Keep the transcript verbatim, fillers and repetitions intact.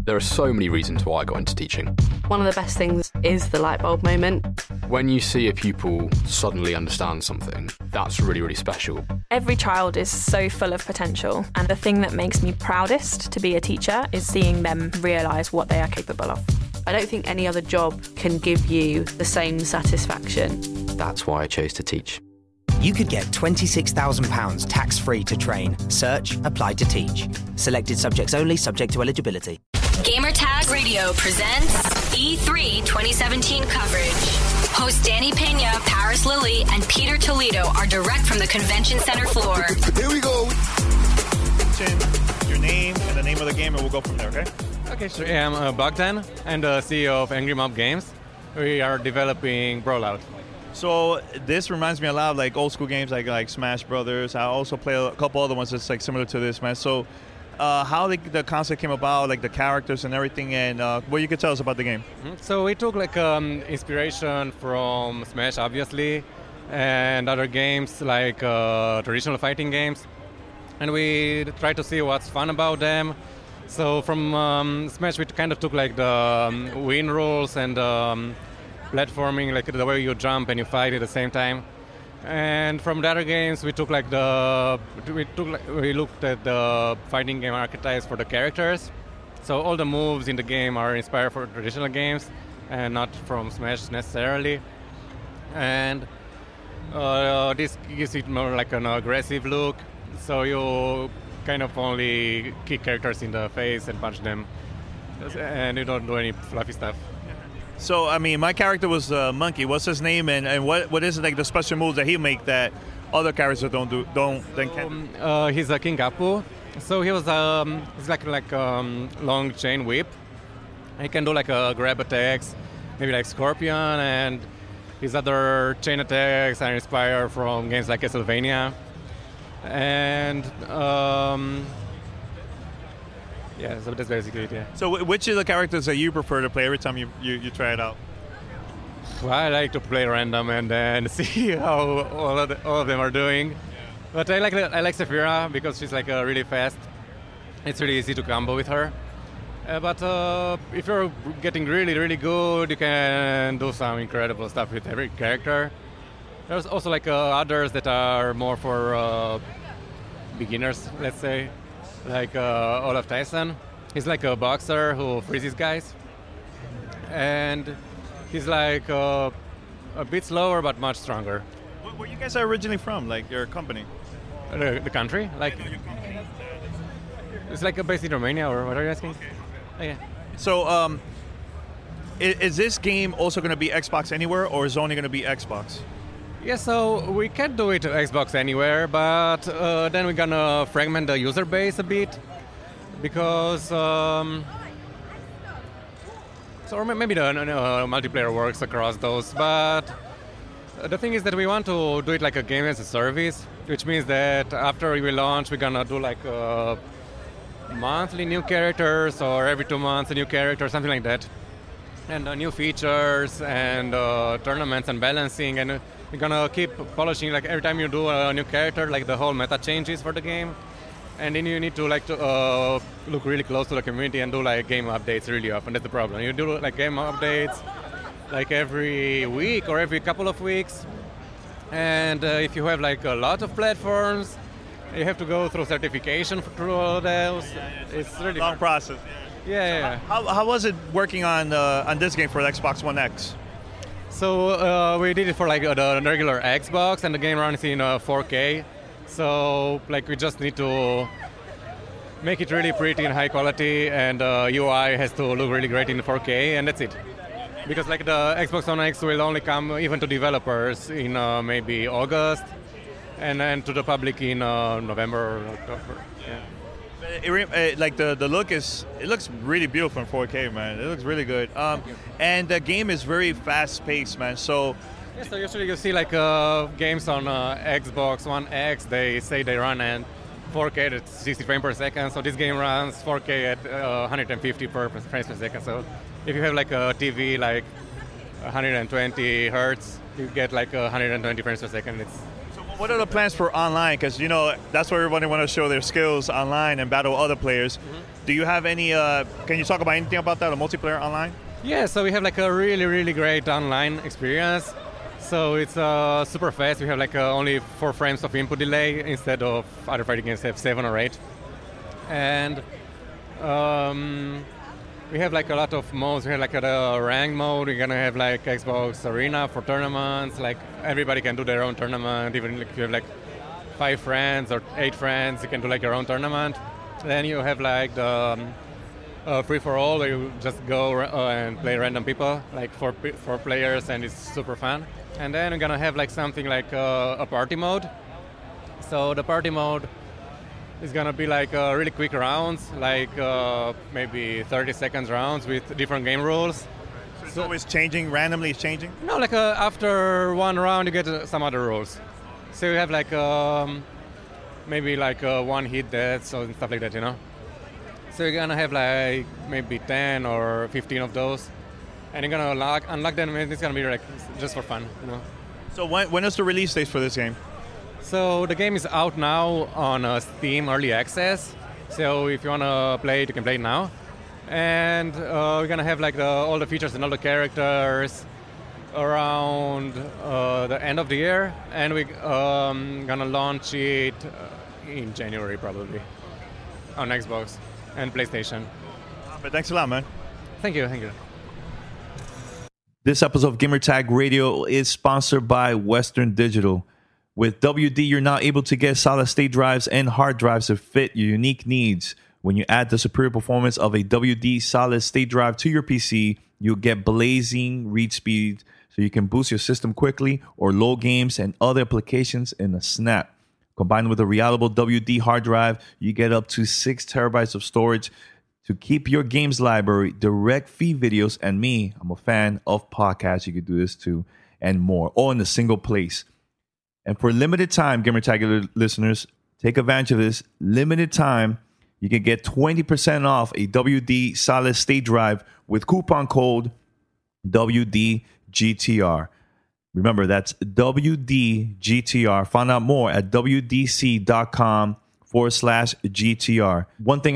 There are so many reasons why I got into teaching. One of the best things is the light bulb moment. When you see a pupil suddenly understand something, that's really, really special. Every child is so full of potential, and the thing that makes me proudest to be a teacher is seeing them realise what they are capable of. I don't think any other job can give you the same satisfaction. That's why I chose to teach. You could get twenty-six thousand pounds tax-free to train. Search Apply to Teach. Selected subjects only, subject to eligibility. Gamertag Radio presents E three twenty seventeen coverage. Hosts Danny Pena, Paris Lilly, and Peter Toledo are direct from the convention center floor. Here we go. Your name and the name of the game, and we'll go from there, okay? Okay, so I'm uh, Bogdan, and the C E O of Angry Mob Games. We are developing Brawlout. So this reminds me a lot of like old school games like like Smash Brothers. I also play a couple other ones that's like similar to this, man. So uh, how the, the concept came about, like the characters and everything, and uh, what you could tell us about the game. Mm-hmm. So we took like um, inspiration from Smash, obviously, and other games like uh, traditional fighting games, and we tried to see what's fun about them. So from um, Smash, we kind of took like the um, win rules and um, platforming, like the way you jump and you fight at the same time. And from the other games, we took like the we took like, we looked at the fighting game archetypes for the characters. So all the moves in the game are inspired from traditional games and not from Smash necessarily. And uh, this gives it more like an aggressive look. So you kind of only kick characters in the face and punch them, and you don't do any fluffy stuff. So, I mean, my character was uh, Monkey. What's his name, and, and what what is it, like the special moves that he make that other characters don't do don't then can? Um, uh, he's a King Apu. So he was um he's like like um long chain whip. He can do like a grab attacks, maybe like Scorpion, and his other chain attacks are inspired from games like Castlevania. And um, yeah, so that's basically it. Yeah. So, w- which of the characters that you prefer to play every time you, you, you try it out? Well, I like to play random and then see how all of, the, all of them are doing. But I like I like Saphira because she's like uh, really fast. It's really easy to combo with her. Uh, but uh, if you're getting really really good, you can do some incredible stuff with every character. There's also like uh, others that are more for uh, beginners, let's say, like uh, Olaf Tyson. He's like a boxer who freezes guys, and he's like uh, a bit slower but much stronger. Where, where you guys are originally from, like your company? The, the country, like it's like a based in Romania, or what are you asking? Okay. Oh, yeah. So, um, is, is this game also going to be Xbox Anywhere, or is it only going to be Xbox? Yeah, so we can do it to Xbox Anywhere, but uh, then we're gonna fragment the user base a bit, because um, so maybe the uh, multiplayer works across those. But the thing is that we want to do it like a game as a service, which means that after we launch, we're gonna do like uh, monthly new characters, or every two months a new character, something like that, and uh, new features and uh, tournaments and balancing. And you're gonna keep polishing, like every time you do a new character, like the whole meta changes for the game, and then you need to like to, uh, look really close to the community and do like game updates really often. That's the problem. You do like game updates like every week or every couple of weeks, and uh, if you have like a lot of platforms, you have to go through certification through all those. It's really long hard. process. Yeah, yeah. yeah. How, how was it working on uh, on this game for the Xbox One X? So uh, we did it for like uh, the regular Xbox, and the game runs in uh, four K. So like we just need to make it really pretty and high quality, and uh, U I has to look really great in four K, and that's it. Because like the Xbox One X will only come even to developers in uh, maybe August, and then to the public in uh, November or October. Yeah. It, it, like the, the look is, it looks really beautiful in four K, man. It looks really good. Um, and the game is very fast paced, man. So, yeah, so usually you see like uh, games on uh, Xbox One X, they say they run at four K at sixty frames per second. So this game runs four K at uh, one hundred fifty per frames per second. So if you have like a T V like one hundred twenty hertz, you get like one hundred twenty frames per second. It's what are the plans for online? Because, you know, that's where everybody want to show their skills online and battle other players. Mm-hmm. Do you have any, uh, can you talk about anything about that, a multiplayer online? Yeah, so we have like a really, really great online experience. So it's uh, super fast. We have like uh, only four frames of input delay instead of other fighting games have seven or eight. And um, we have like a lot of modes. We have like a rank mode. We're gonna have like Xbox Arena for tournaments. Like everybody can do their own tournament. Even if you have like five friends or eight friends, you can do like your own tournament. Then you have like the um, uh, free for all, where you just go uh, and play random people, like four four players, and it's super fun. And then we're gonna have like something like uh, a party mode. So the party mode is gonna be like uh, really quick rounds, like uh, maybe thirty seconds rounds with different game rules. So it's always changing, randomly it's changing? No, like uh, after one round you get uh, some other rules. So you have like um, maybe like uh, one hit deaths or stuff like that, you know. So you're gonna have like maybe ten or fifteen of those. And you're gonna unlock, unlock them, and it's gonna be like just for fun, you know. So when when is the release date for this game? So the game is out now on uh, Steam Early Access. So if you wanna play it, you can play it now. And uh, we're gonna have like the, all the features and all the characters around uh, the end of the year, and we're um, gonna launch it in January probably on Xbox and PlayStation. But thanks a lot, man. Thank you, thank you. This episode of Gamertag Radio is sponsored by Western Digital. With W D, you're now able to get solid-state drives and hard drives to fit your unique needs. When you add the superior performance of a W D solid-state drive to your P C, you'll get blazing read speed so you can boost your system quickly or load games and other applications in a snap. Combined with a reliable W D hard drive, you get up to six terabytes of storage to keep your games library, direct feed videos, and me, I'm a fan of podcasts, you could do this too, and more, all in a single place. And for limited time, Gamertag listeners, take advantage of this. Limited time, you can get twenty percent off a W D solid state drive with coupon code W D G T R. Remember, that's W D G T R. Find out more at W D C dot com forward slash G T R. One thing